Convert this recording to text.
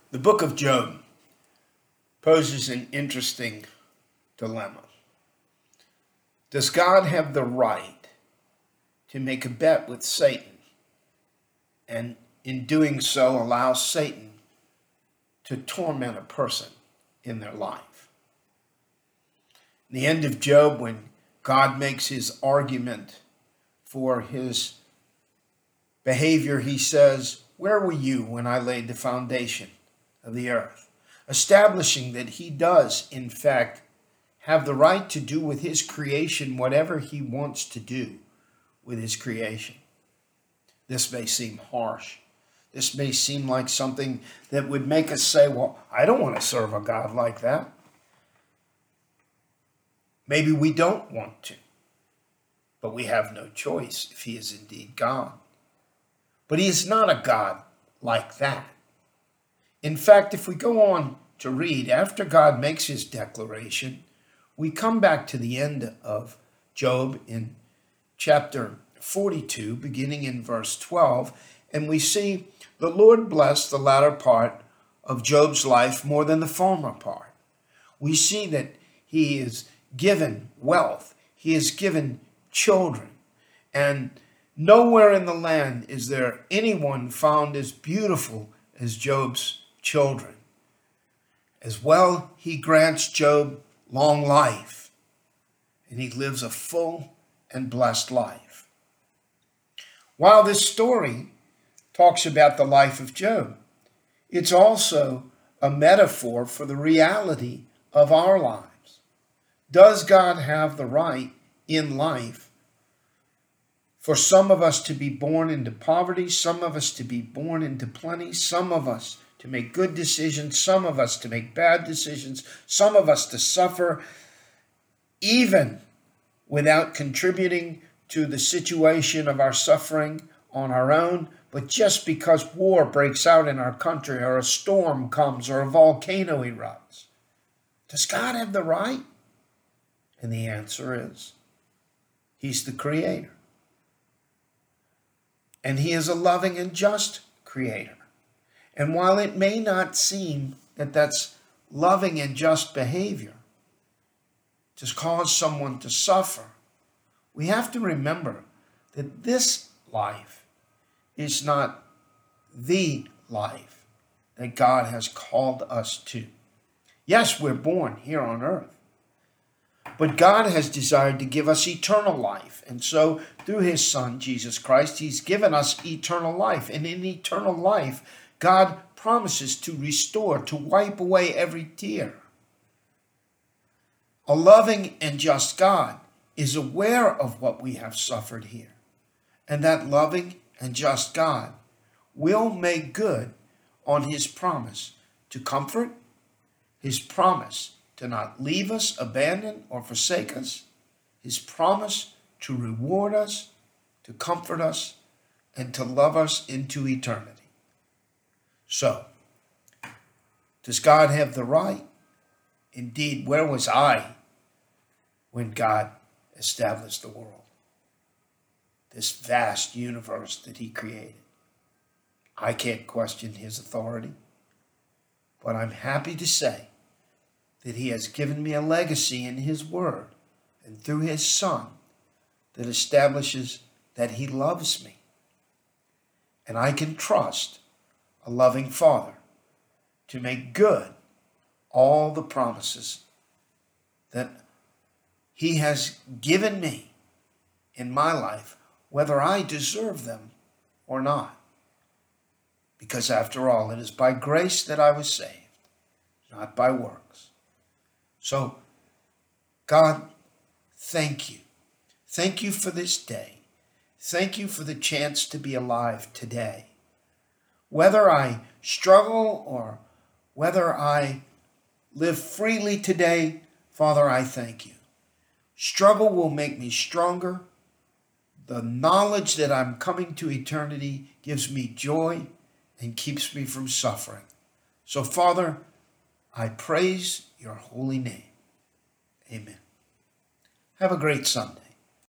The book of Job poses an interesting dilemma. Does God have the right to make a bet with Satan and in doing so allow Satan to torment a person in their life? In the end of Job, when God makes his argument for his behavior, he says, "Where were you when I laid the foundation of the earth?" Establishing that he does, in fact, have the right to do with his creation whatever he wants to do with his creation. This may seem harsh. This may seem like something that would make us say, well, I don't want to serve a God like that. Maybe we don't want to, but we have no choice if he is indeed God. But he is not a God like that. In fact, if we go on to read, after God makes his declaration, we come back to the end of Job in chapter 42, beginning in verse 12, and we see the Lord bless the latter part of Job's life more than the former part. We see that he is given wealth, he is given children, and nowhere in the land is there anyone found as beautiful as Job's children. As well, he grants Job long life, and he lives a full and blessed life. While this story talks about the life of Job, it's also a metaphor for the reality of our lives. Does God have the right in life for some of us to be born into poverty, some of us to be born into plenty, some of us to make good decisions, some of us to make bad decisions, some of us to suffer, even without contributing to the situation of our suffering on our own, but just because war breaks out in our country or a storm comes or a volcano erupts? Does God have the right? And the answer is, he's the creator. And he is a loving and just creator. And while it may not seem that that's loving and just behavior to cause someone to suffer, we have to remember that this life is not the life that God has called us to. Yes, we're born here on earth, but God has desired to give us eternal life. And so through his Son, Jesus Christ, he's given us eternal life. And in eternal life, God promises to restore, to wipe away every tear. A loving and just God is aware of what we have suffered here. And that loving and just God will make good on his promise to comfort, his promise to not leave us, abandon, or forsake us, his promise to reward us, to comfort us, and to love us into eternity. So, does God have the right? Indeed, where was I when God established the world? This vast universe that he created. I can't question his authority, but I'm happy to say that he has given me a legacy in his word and through his Son that establishes that he loves me. And I can trust a loving Father to make good all the promises that he has given me in my life, whether I deserve them or not. Because after all, it is by grace that I was saved, not by works. So, God, thank you. Thank you for this day. Thank you for the chance to be alive today. Whether I struggle or whether I live freely today, Father, I thank you. Struggle will make me stronger. The knowledge that I'm coming to eternity gives me joy and keeps me from suffering. So, Father, I praise your holy name. Amen. Have a great Sunday.